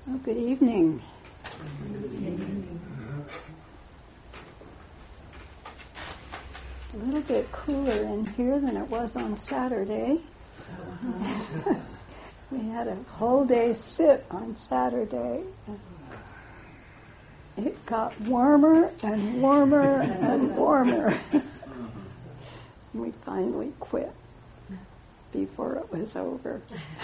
Well, good evening. A little bit cooler in here than it was on Saturday. We had a whole day sit on Saturday. It got warmer and warmer and warmer. We finally quit before it was over.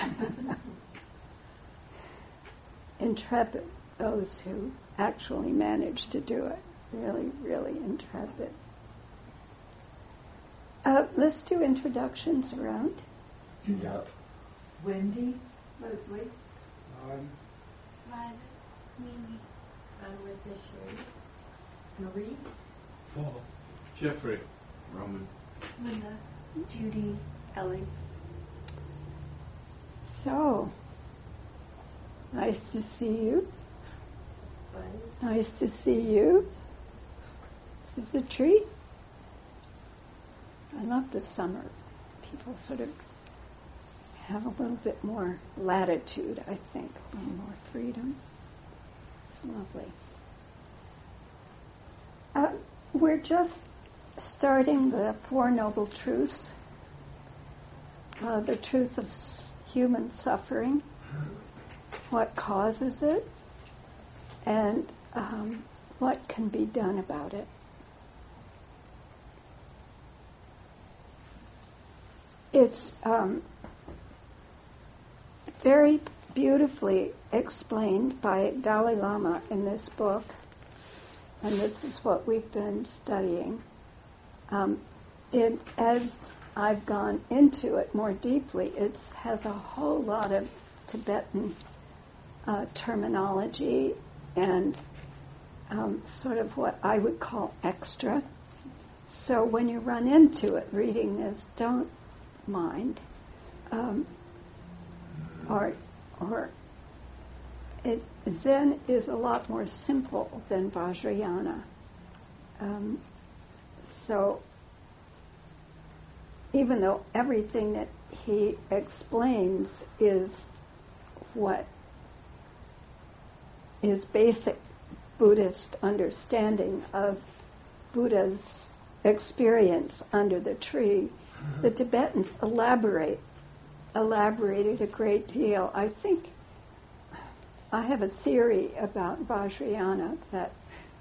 Intrepid, those who actually managed to do it. Really, really intrepid. Let's do introductions around. Yep. Wendy, Leslie, Violet, Mimi, Anwita, Sherry, Marie, Paul, Jeffrey, Roman, Linda, Judy, Ellie. So, nice to see you. Nice to see you. This is a treat. I love the summer. People sort of have a little bit more latitude, I think, a little more freedom. It's lovely. We're just starting the Four Noble Truths, the truth of human suffering, what causes it, and what can be done about it. It's very beautifully explained by Dalai Lama in this book, and this is what we've been studying. As I've gone into it more deeply, it has a whole lot of Tibetan terminology and sort of what I would call extra. So when you run into it reading this, don't mind, Zen is a lot more simple than Vajrayana. So even though everything that he explains is what is basic Buddhist understanding of Buddha's experience under the tree, the Tibetans elaborated a great deal. I think I have a theory about Vajrayana that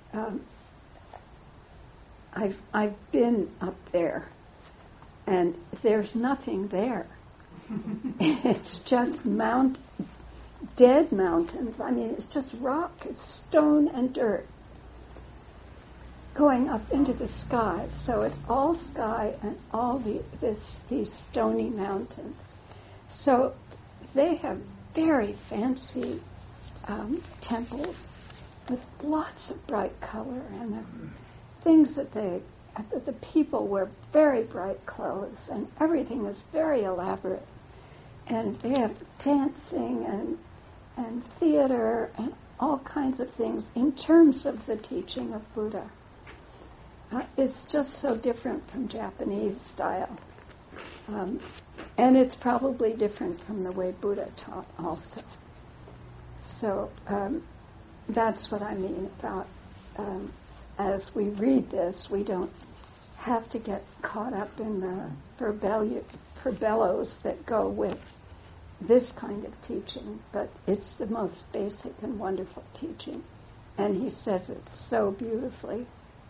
I've been up there, and there's nothing there. It's just dead mountains. I mean, it's just rock. It's stone and dirt going up into the sky. So it's all sky and all these stony mountains. So they have very fancy temples with lots of bright color, and the things that the people wear very bright clothes, and everything is very elaborate. And they have dancing and theater and all kinds of things in terms of the teaching of Buddha. It's just so different from Japanese style. And it's probably different from the way Buddha taught also. So that's what I mean about as we read this, we don't have to get caught up in the furbelows that go with this kind of teaching, but it's the most basic and wonderful teaching. And he says it so beautifully.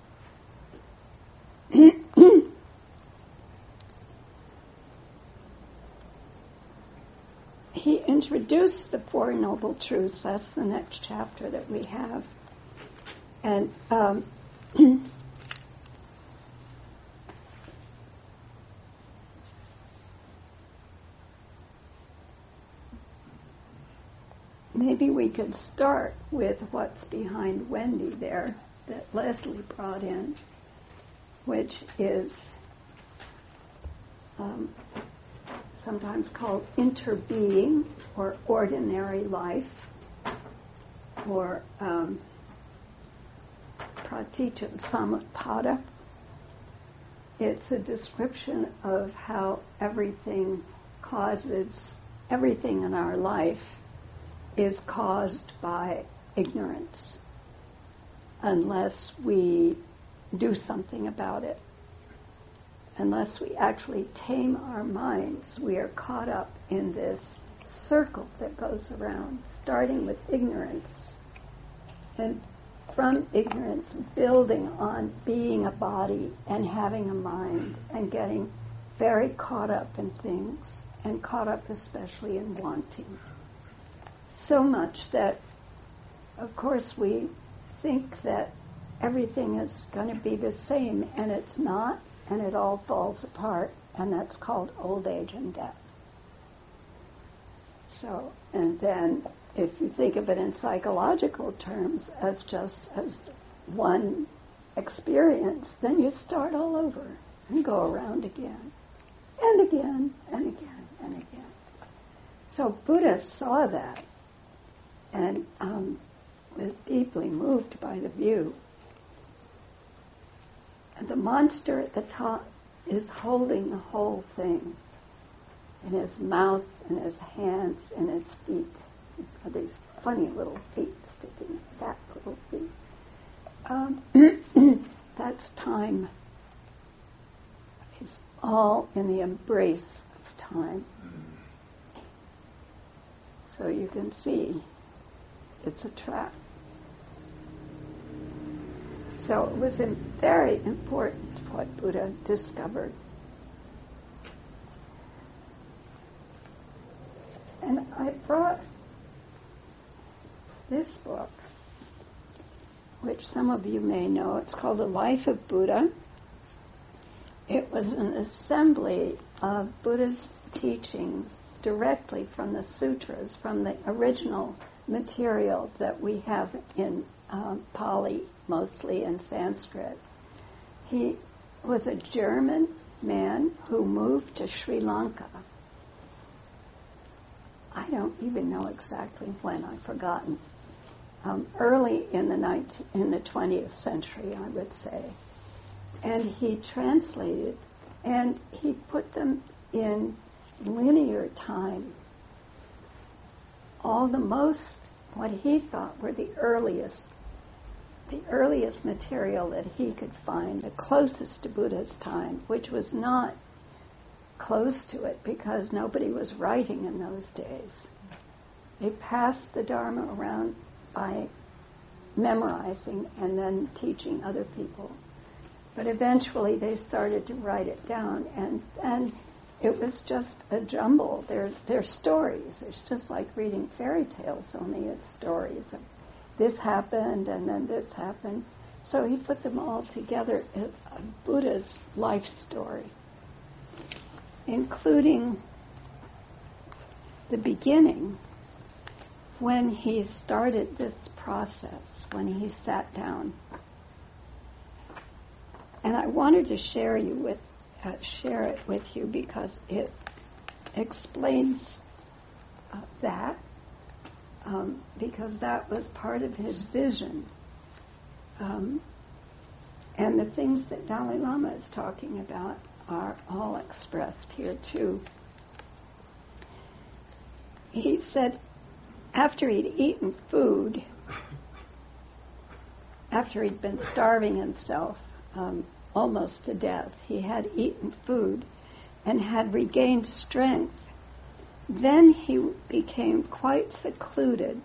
He introduced the Four Noble Truths. That's the next chapter that we have. And maybe we could start with what's behind Wendy there that Leslie brought in, which is sometimes called interbeing or ordinary life, or pratitya samutpada. It's a description of how everything causes everything in our life is caused by ignorance unless we do something about it. Unless we actually tame our minds, we are caught up in this circle that goes around, starting with ignorance, and from ignorance building on being a body and having a mind and getting very caught up in things, and caught up especially in wanting. So much that, of course, we think that everything is going to be the same, and it's not, and it all falls apart, and that's called old age and death. So, and then if you think of it in psychological terms as just as one experience, then you start all over and go around again, and again, and again, and again. So Buddha saw that and was deeply moved by the view. And the monster at the top is holding the whole thing in his mouth, in his hands, in his feet. These funny little feet sticking, fat little feet. That's time. It's all in the embrace of time. So you can see it's a trap. So it was very important what Buddha discovered. And I brought this book, which some of you may know. It's called The Life of Buddha. It was an assembly of Buddha's teachings directly from the sutras, from the original material that we have in Pali, mostly in Sanskrit. He was a German man who moved to Sri Lanka. I don't even know exactly when, I've forgotten. Early in the 20th century, I would say. And he translated, and he put them in linear time. All the most, what he thought were the earliest material that he could find, the closest to Buddha's time, which was not close to it because nobody was writing in those days. They passed the Dharma around by memorizing and then teaching other people. But eventually they started to write it down, and it was just a jumble. They're stories. It's just like reading fairy tales, only it's stories of this happened and then this happened. So he put them all together as Buddha's life story, including the beginning, when he started this process, when he sat down. And I wanted to share it with you because it explains that, because that was part of his vision. And the things that Dalai Lama is talking about are all expressed here too. He said after he'd eaten food, after he'd been starving himself almost to death, he had eaten food and had regained strength. Then he became quite secluded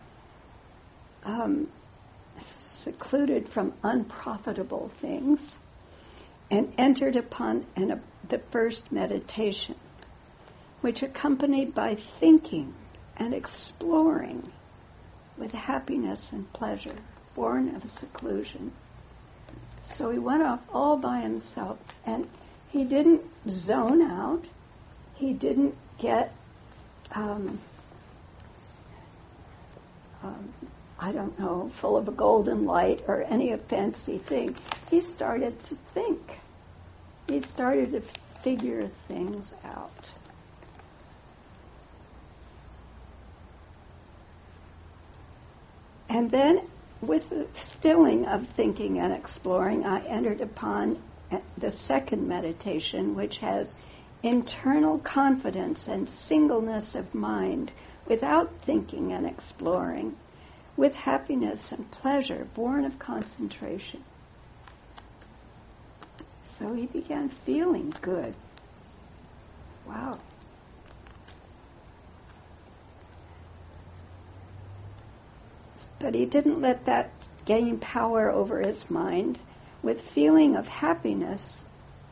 from unprofitable things, and entered upon the first meditation, which accompanied by thinking and exploring with happiness and pleasure, born of seclusion. So he went off all by himself, and he didn't zone out. He didn't get, full of a golden light or any fancy thing. He started to think. He started to figure things out. And then, with the stilling of thinking and exploring, I entered upon the second meditation, which has internal confidence and singleness of mind, without thinking and exploring, with happiness and pleasure born of concentration. So he began feeling good. Wow. But he didn't let that gain power over his mind. With feeling of happiness,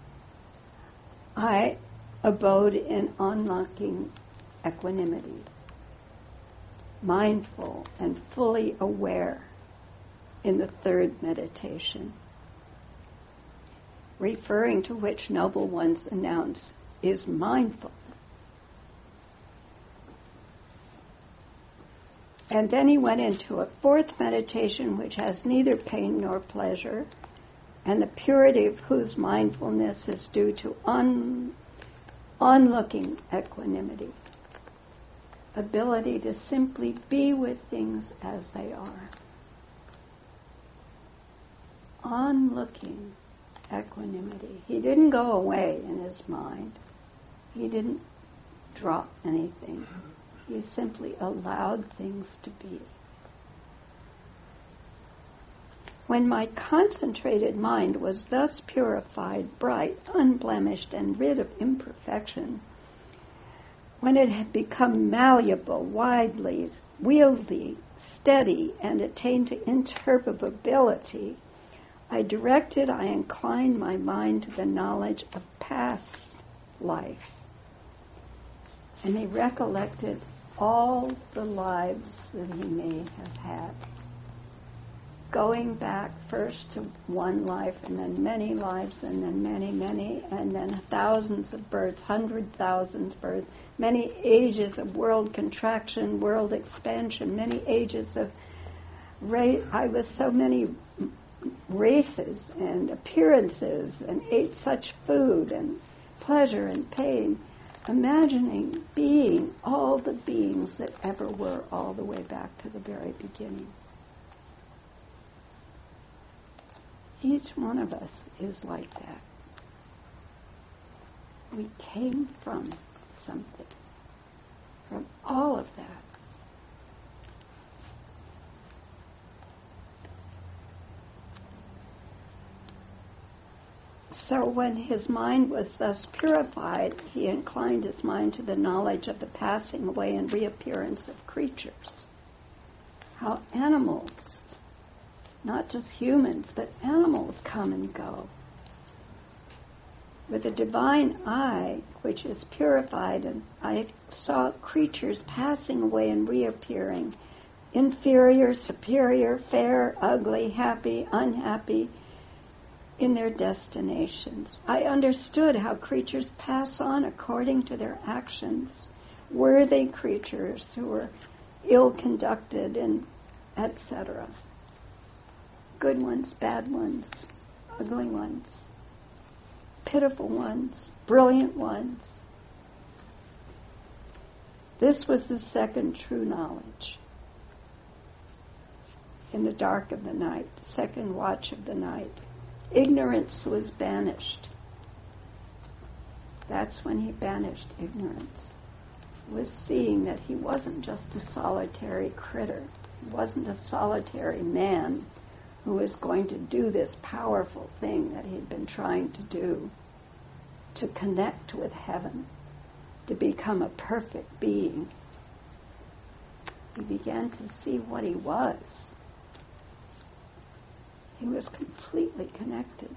I abode in unlocking equanimity, mindful and fully aware in the third meditation, referring to which noble ones announce is mindful. And then he went into a fourth meditation which has neither pain nor pleasure, and the purity of whose mindfulness is due to onlooking equanimity, ability to simply be with things as they are. Onlooking equanimity. He didn't go away in his mind. He didn't drop anything. He simply allowed things to be. When my concentrated mind was thus purified, bright, unblemished, and rid of imperfection, when it had become malleable, widely, wieldy, steady, and attained to interpretability, I inclined my mind to the knowledge of past life. And he recollected all the lives that he may have had, going back first to one life, and then many lives, and then many, and then thousands of births, 100,000 births, many ages of world contraction, world expansion, many ages of race. I was so many races and appearances, and ate such food and pleasure and pain, imagining being all the beings that ever were, all the way back to the very beginning. Each one of us is like that. We came from something, from all of that. So when his mind was thus purified, he inclined his mind to the knowledge of the passing away and reappearance of creatures. How animals, not just humans, but animals come and go. With the divine eye, which is purified, and I saw creatures passing away and reappearing, inferior, superior, fair, ugly, happy, unhappy, in their destinations. I understood how creatures pass on according to their actions. Worthy creatures who were ill-conducted and etc. Good ones, bad ones, ugly ones, pitiful ones, brilliant ones. This was the second true knowledge. In the dark of the night, second watch of the night, ignorance was banished. That's when he banished ignorance, was seeing that he wasn't just a solitary critter. He wasn't a solitary man who was going to do this powerful thing that he'd been trying to do, to connect with heaven, to become a perfect being. He began to see what he was. He was completely connected.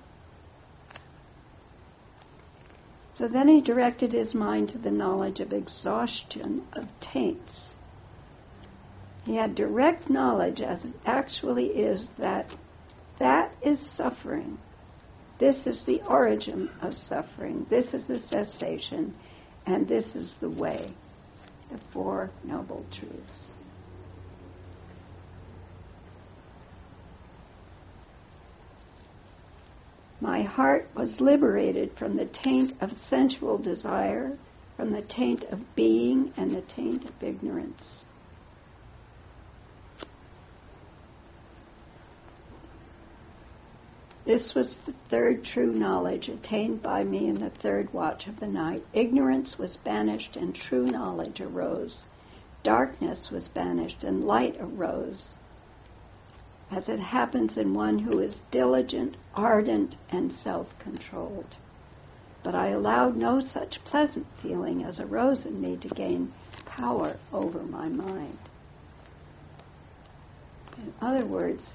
So then he directed his mind to the knowledge of exhaustion of taints. He had direct knowledge, as it actually is, that is suffering. This is the origin of suffering. This is the cessation, and this is the way, the Four Noble Truths. My heart was liberated from the taint of sensual desire, from the taint of being, and the taint of ignorance. This was the third true knowledge attained by me in the third watch of the night. Ignorance was banished and true knowledge arose. Darkness was banished and light arose. As it happens in one who is diligent, ardent, and self-controlled. But I allowed no such pleasant feeling as arose in me to gain power over my mind. In other words,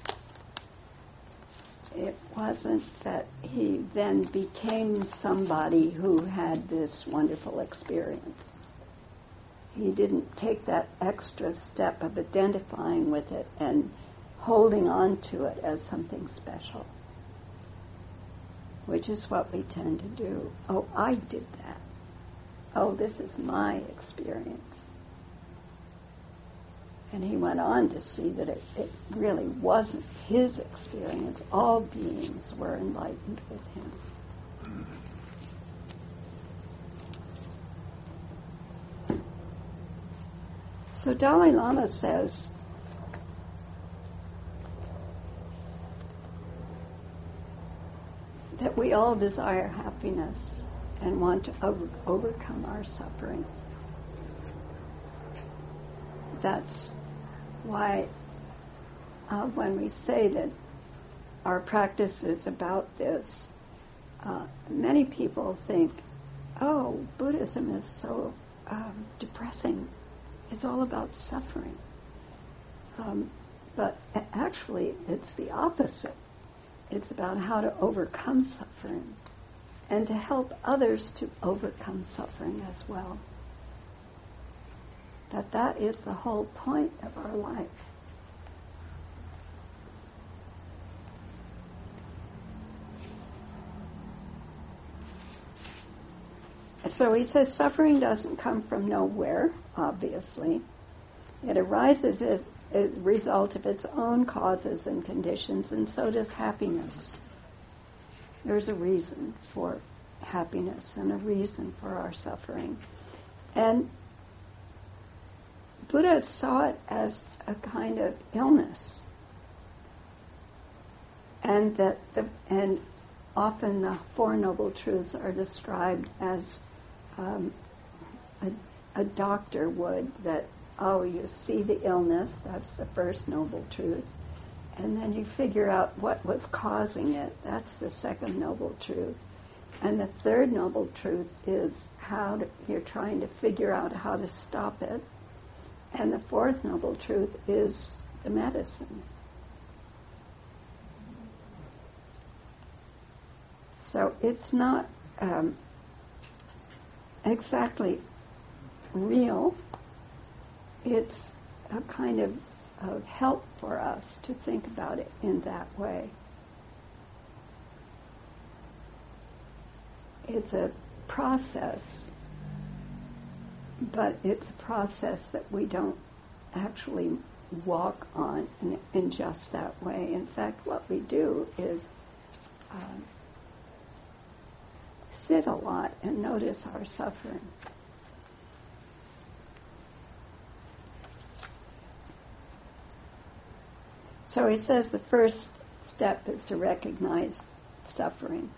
it wasn't that he then became somebody who had this wonderful experience. He didn't take that extra step of identifying with it and holding on to it as something special, which is what we tend to do. Oh, I did that. Oh, this is my experience. And he went on to see that it really wasn't his experience. All beings were enlightened with him. So Dalai Lama says, that we all desire happiness and want to overcome our suffering. That's why when we say that our practice is about this, many people think, oh, Buddhism is so depressing. It's all about suffering. But actually, it's the opposite. It's about how to overcome suffering and to help others to overcome suffering as well. That is the whole point of our life. So he says suffering doesn't come from nowhere, obviously. It arises as a result of its own causes and conditions, and so does happiness. There's a reason for happiness and a reason for our suffering. And Buddha saw it as a kind of illness. And often the Four Noble Truths are described as a doctor would, that, oh, you see the illness, that's the first Noble Truth, and then you figure out what was causing it, that's the second Noble Truth. And the third Noble Truth is you're trying to figure out how to stop it. And the fourth Noble Truth is the medicine. So it's not exactly real. It's a kind of help for us to think about it in that way. It's a process, but it's a process that we don't actually walk on in just that way. In fact, what we do is sit a lot and notice our suffering. So he says the first step is to recognize suffering.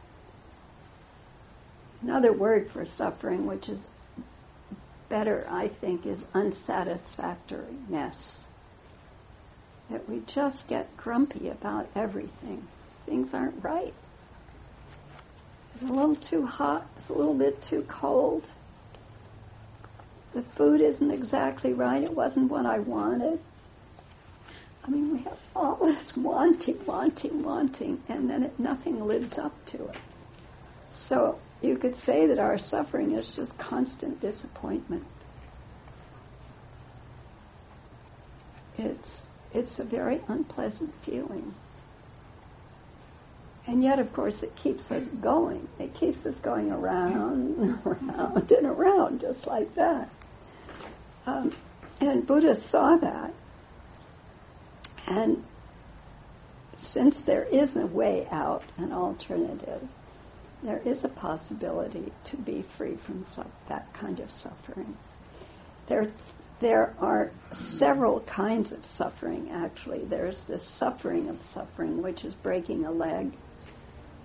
Another word for suffering, which is better, I think, is unsatisfactoriness. That we just get grumpy about everything. Things aren't right. It's a little too hot. It's a little bit too cold. The food isn't exactly right. It wasn't what I wanted. I mean, we have all this wanting, and then nothing lives up to it. So you could say that our suffering is just constant disappointment. It's a very unpleasant feeling. And yet, of course, it keeps us going. It keeps us going around and around and around, just like that. And Buddha saw that. And since there is a way out, an alternative, there is a possibility to be free from that kind of suffering. There are several kinds of suffering, actually. There's the suffering of suffering, which is breaking a leg,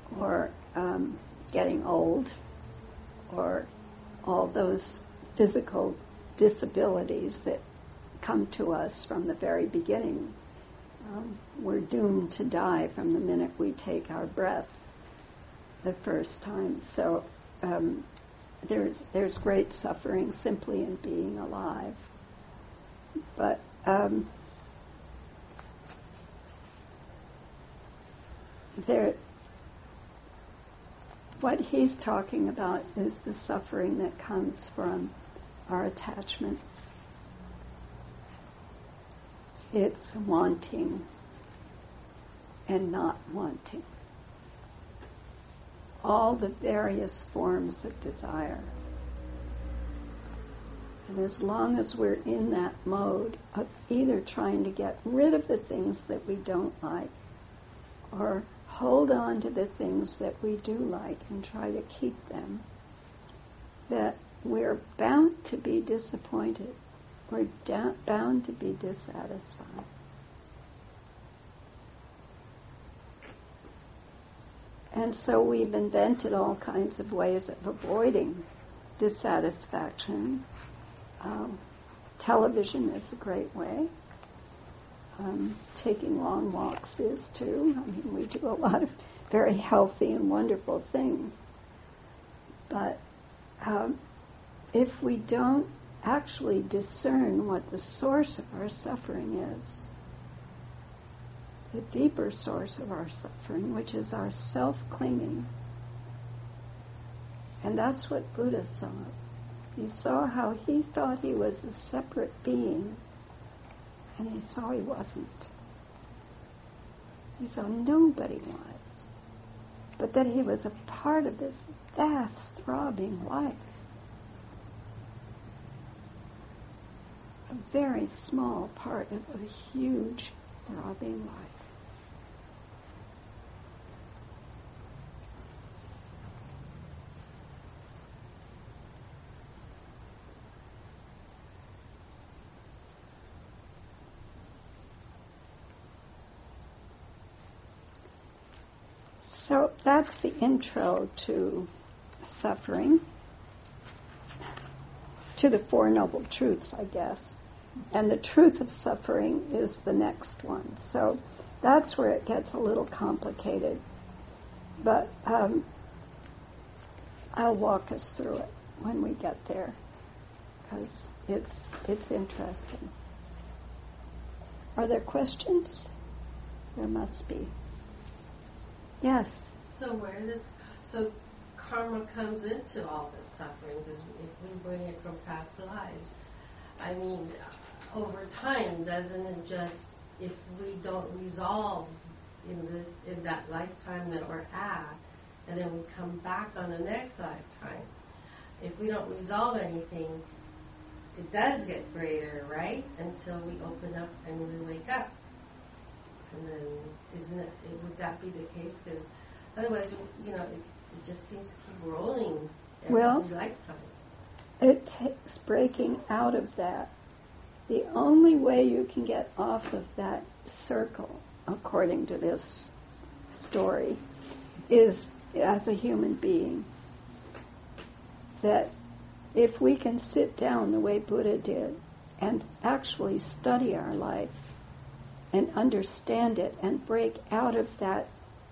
or getting old, or all those physical disabilities that come to us from the very beginning. We're doomed to die from the minute we take our breath the first time. So there's great suffering simply in being alive. But what he's talking about is the suffering that comes from our attachments. It's wanting and not wanting. All the various forms of desire. And as long as we're in that mode of either trying to get rid of the things that we don't like, or hold on to the things that we do like and try to keep them, that we're bound to be disappointed. We're bound to be dissatisfied. And so we've invented all kinds of ways of avoiding dissatisfaction. Television is a great way. Taking long walks is too. I mean, we do a lot of very healthy and wonderful things. But if we don't actually discern what the source of our suffering is, the deeper source of our suffering, which is our self-clinging, and that's what Buddha saw. He saw how he thought he was a separate being, and he saw he wasn't. He saw nobody was, but that he was a part of this vast, throbbing life. A very small part of a huge, throbbing life. So that's the intro to suffering, to the Four Noble Truths, I guess. And the truth of suffering is the next one. So that's where it gets a little complicated. But I'll walk us through it when we get there, because it's interesting. Are there questions? There must be. Yes. So karma comes into all this suffering, because if we bring it from past lives, I mean, over time, doesn't it just, if we don't resolve in that lifetime that we're at, and then we come back on the next lifetime, if we don't resolve anything, it does get greater, right? Until we open up and we wake up. And then, would that be the case? Because otherwise, it just seems to keep rolling every lifetime. It takes breaking out of that. The only way you can get off of that circle, according to this story, is as a human being. That if we can sit down the way Buddha did and actually study our life and understand it and break out of that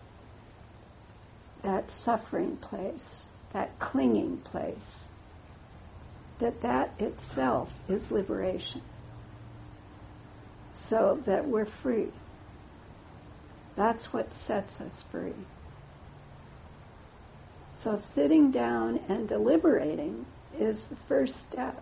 suffering place, that clinging place, that itself is liberation. So that we're free. That's what sets us free. So sitting down and deliberating is the first step.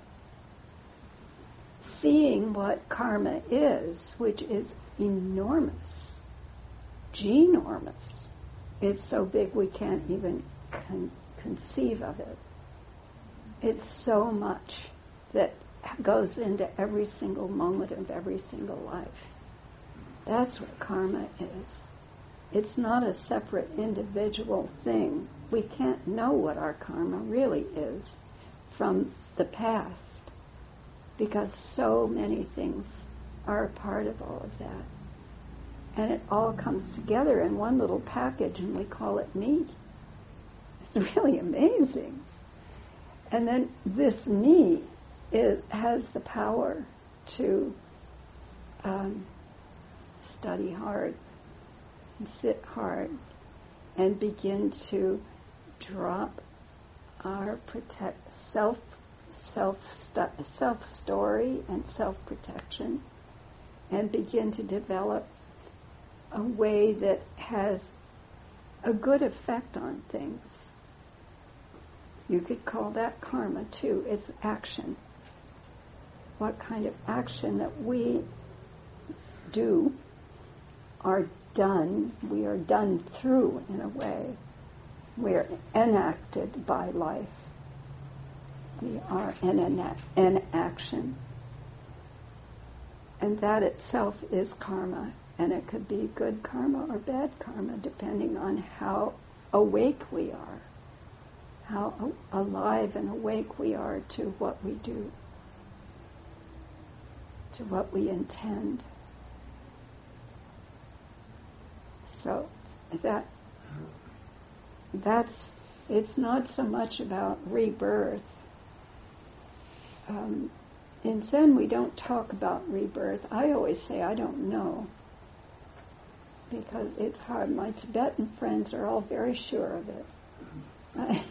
Seeing what karma is, which is enormous, ginormous. It's so big we can't even conceive of it. It's so much that goes into every single moment of every single life. That's what karma is. It's not a separate individual thing. We can't know what our karma really is from the past, because so many things are a part of all of that. and it all comes together in one little package, and we call it me. It's really amazing. And then this me has the power to study hard, and sit hard, and begin to drop our self-story and self-protection, and begin to develop a way that has a good effect on things. You could call that karma too. It's action. What kind of action that we do are done. We are done through in a way. We are enacted by life. We are in action. And that itself is karma. And it could be good karma or bad karma, depending on how awake we are, how alive and awake we are to what we do, to what we intend. So that's it's not so much about rebirth. In Zen, we don't talk about rebirth. I always say I don't know, because it's hard. My Tibetan friends are all very sure of it.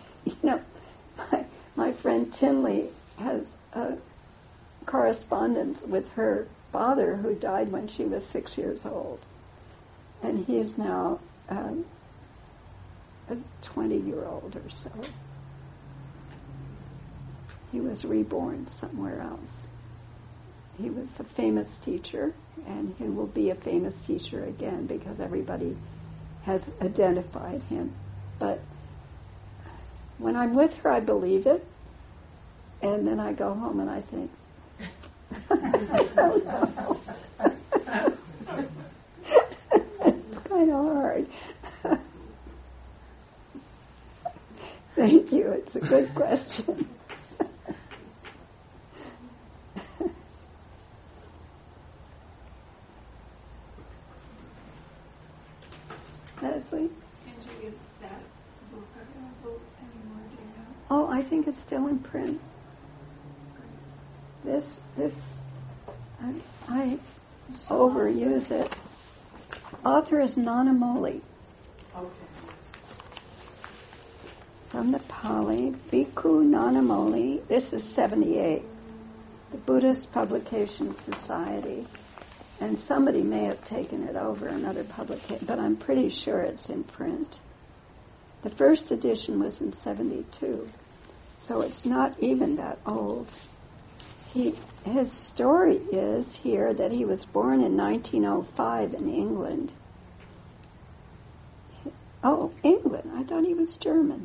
My friend Tinley has a correspondence with her father, who died when she was 6 years old. And he is now a 20-year-old or so. He was reborn somewhere else. He was a famous teacher, and he will be a famous teacher again because everybody has identified him. But when I'm with her, I believe it, and then I go home and I think, it's kind of hard. Thank you. It's a good question. Leslie? Angie, is that book available anymore, do you know? Oh, I think it's still in print. I overuse it. Author is Nana Moli. Okay. From the Pali, Bhikkhu Nana Moli. This is 78. The Buddhist Publication Society. And somebody may have taken it over, another publication, but I'm pretty sure it's in print. The first edition was in 72, so it's not even that old. His story is here that he was born in 1905 in England. Oh, England. I thought he was German.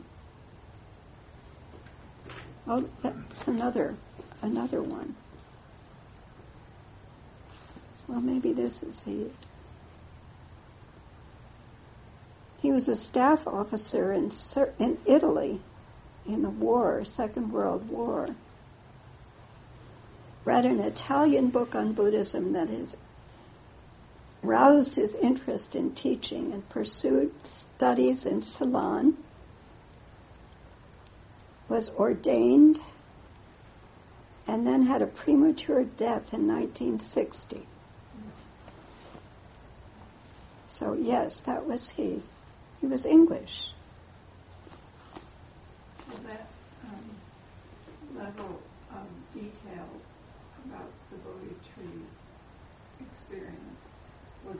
Oh, that's another one. Well, maybe this is he. He was a staff officer in Italy in the war, Second World War. Read an Italian book on Buddhism that has roused his interest in teaching and pursued studies in Ceylon. Was ordained and then had a premature death in 1960. So yes, that was he. He was English. Well, that level of detail about the Bodhi tree experience was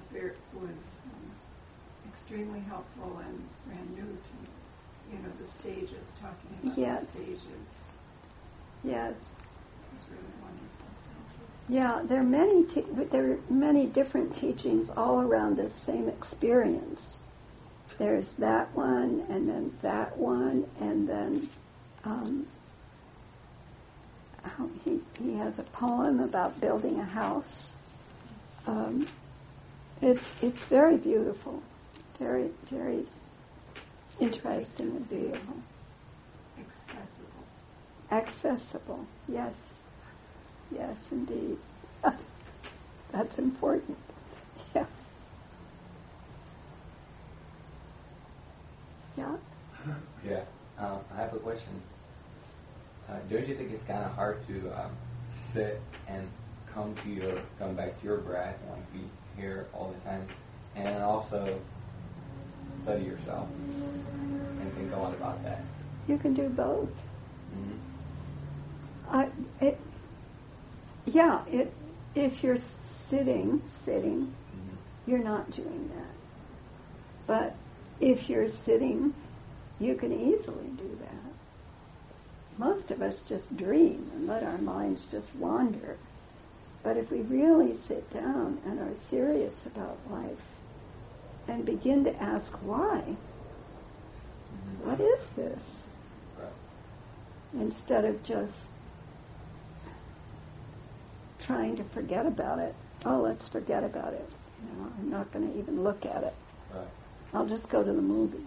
extremely helpful and brand new to me. You know, the stages, talking about Yes. the stages. Yes. It was really wonderful. Yeah, there are many different teachings all around this same experience. There's that one, and then that one, and then he has a poem about building a house. It's very beautiful, very, very interesting and beautiful. Accessible, yes. Yes, indeed. That's important. Yeah. question. Don't you think it's kind of hard to sit and come back to your breath and like be here all the time, and also study yourself and think a lot about that? You can do both. Mm-hmm. If you're sitting, you're not doing that. But if you're sitting, you can easily do that. Most of us just dream and let our minds just wander. But if we really sit down and are serious about life and begin to ask why, what is this? Right. Instead of just trying to forget about it. Oh, let's forget about it. I'm not going to even look at it. Right. I'll just go to the movies.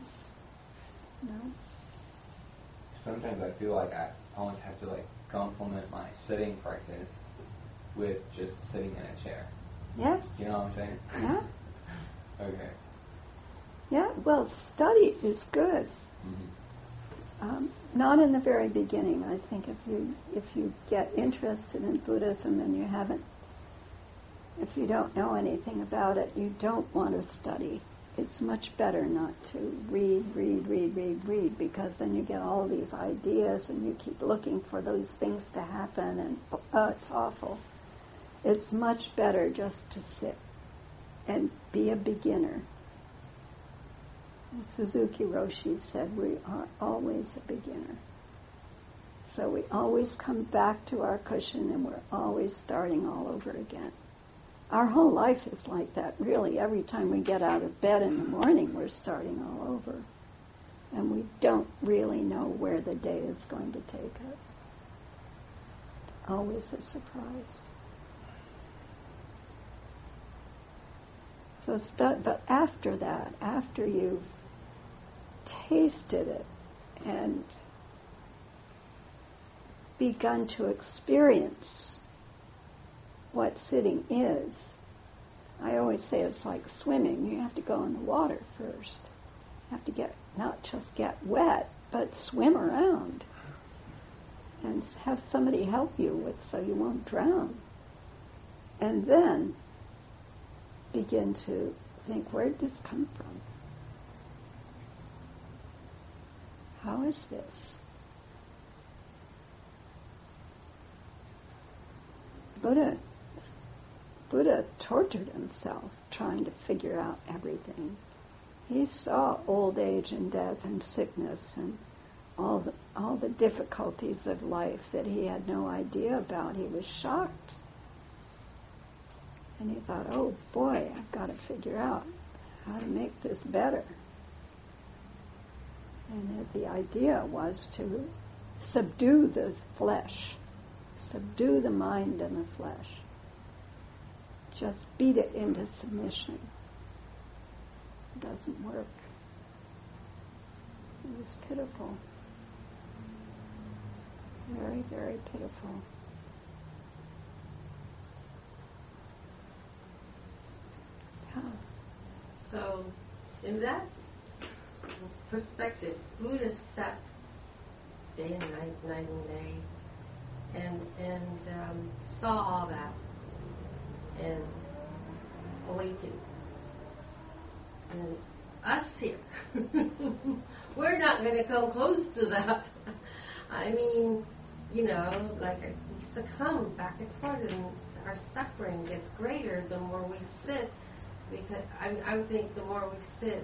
Sometimes I feel like I almost have to like complement my sitting practice with just sitting in a chair. Yes. You know what I'm saying? Yeah. Okay. Yeah. Well, study is good. Mm-hmm. Not in the very beginning. I think if you get interested in Buddhism and if you don't know anything about it, you don't want to study. It's much better not to read, because then you get all these ideas and you keep looking for those things to happen, and it's awful. It's much better just to sit and be a beginner. Suzuki Roshi said we are always a beginner. So we always come back to our cushion and we're always starting all over again. Our whole life is like that, really. Every time we get out of bed in the morning, we're starting all over. And we don't really know where the day is going to take us. It's always a surprise. But after that, after you've tasted it and begun to experience what sitting is, I always say it's like swimming. You have to go in the water first. You have to not just get wet, but swim around and have somebody help you so you won't drown. And then begin to think, where did this come from? How is this? Buddha tortured himself trying to figure out everything. He saw old age and death and sickness and all the difficulties of life that he had no idea about. He was shocked. And he thought, oh boy, I've got to figure out how to make this better. And the idea was to subdue the flesh, subdue the mind and the flesh. Just beat it into submission. It doesn't work. It was pitiful. Very, very pitiful. Yeah. So, in that perspective, Buddha sat day and night and day, and saw all that, and awakened. And us here, we're not going to come close to that. I mean, like we succumb back and forth, and our suffering gets greater the more we sit. Because I would think the more we sit,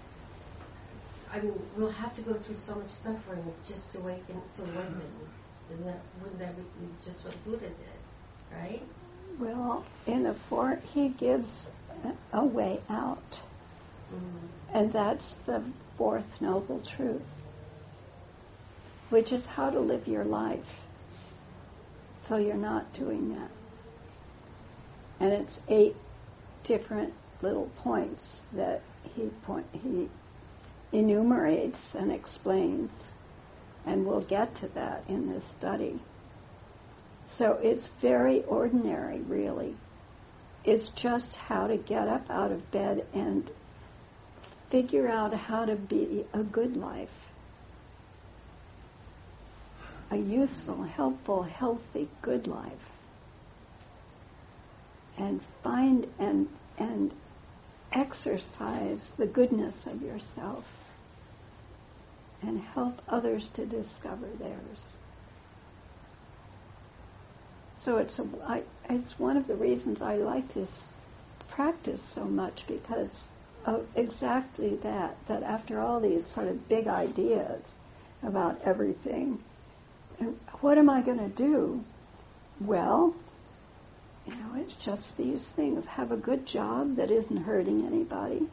we'll have to go through so much suffering just to awaken. Wouldn't that be just what Buddha did, right? Well, he gives a way out. Mm-hmm. And that's the fourth noble truth, which is how to live your life. So you're not doing that. And it's 8 different little points that he enumerates and explains, and we'll get to that in this study. So it's very ordinary, really. It's just how to get up out of bed and figure out how to be a good life. a useful, helpful, healthy, good life. And find and exercise the goodness of yourself and help others to discover theirs. So it's one of the reasons I like this practice so much, because of exactly that after all these sort of big ideas about everything, and what am I going to do? Well, it's just these things. Have a good job that isn't hurting anybody.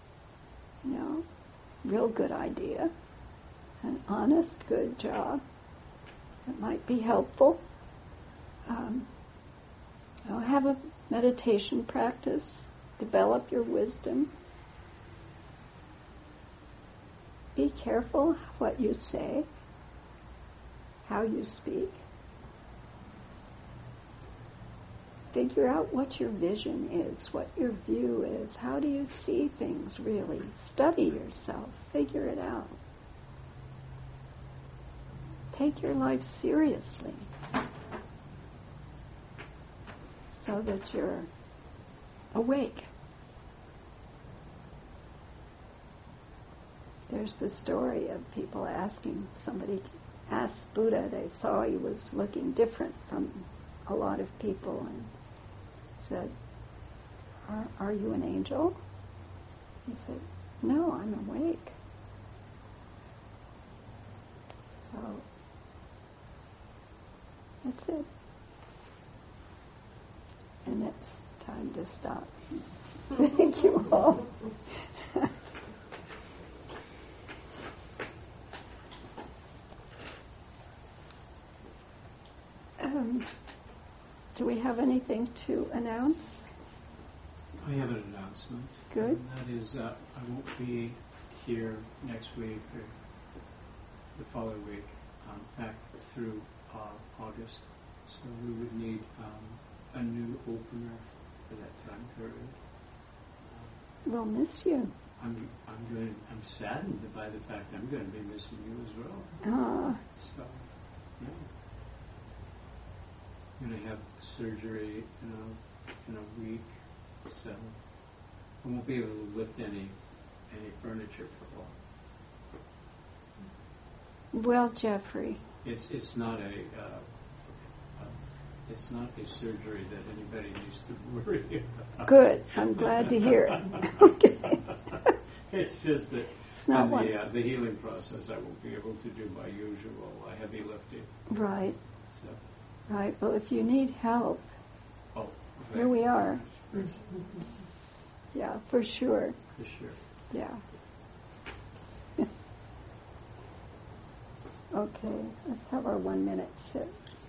Real good idea. An honest, good job that might be helpful. Have a meditation practice. Develop your wisdom. Be careful what you say, how you speak. Figure out what your vision is, what your view is. How do you see things really? Study yourself. Figure it out. Take your life seriously so that you're awake. There's the story of people somebody asked Buddha, they saw he was looking different from a lot of people, and said, are you an angel? He said, no, I'm awake. So, that's it. And it's time to stop. Thank you all. Do we have anything to announce? I have an announcement. Good. And that is, I won't be here next week or the following week, back through August. So we would need a new opener for that time period. We'll miss you. I'm saddened by the fact I'm going to be missing you as well. So, yeah. I'm going to have surgery in a week, so I won't be able to lift any furniture for a while. Well, Jeffrey. It's not a surgery that anybody needs to worry about. Good. I'm glad to hear it. Okay. It's just that it's not the healing process I won't be able to do my usual heavy lifting. Right. So. Right. Well, if you need help, here we are. Yeah, for sure. For sure. Yeah. Okay. Let's have our 1 minute sit.